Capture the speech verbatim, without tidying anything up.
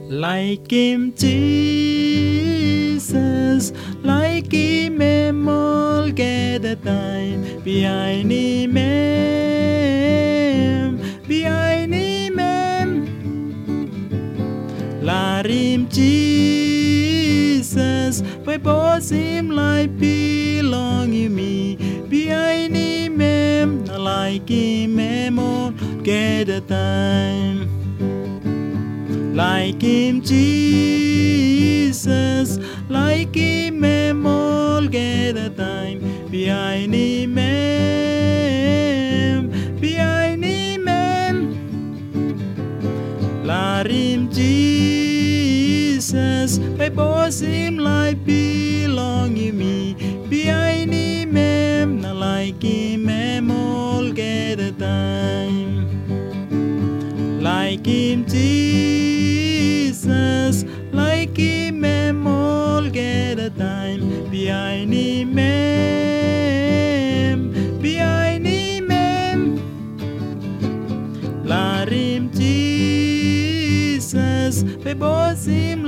Like him, Jesus, like him, all get the time behind him, behind him, let him, Jesus, by both him like belong to me, behind him, like him, all get the time. Like him, Jesus, like him, all get the time behind him, behind him, let him, Jesus, by both him like belong to me, behind him, like him, all get the time. Like him, Jesus, like him, all get a time behind him, behind him, let him, Jesus, by both him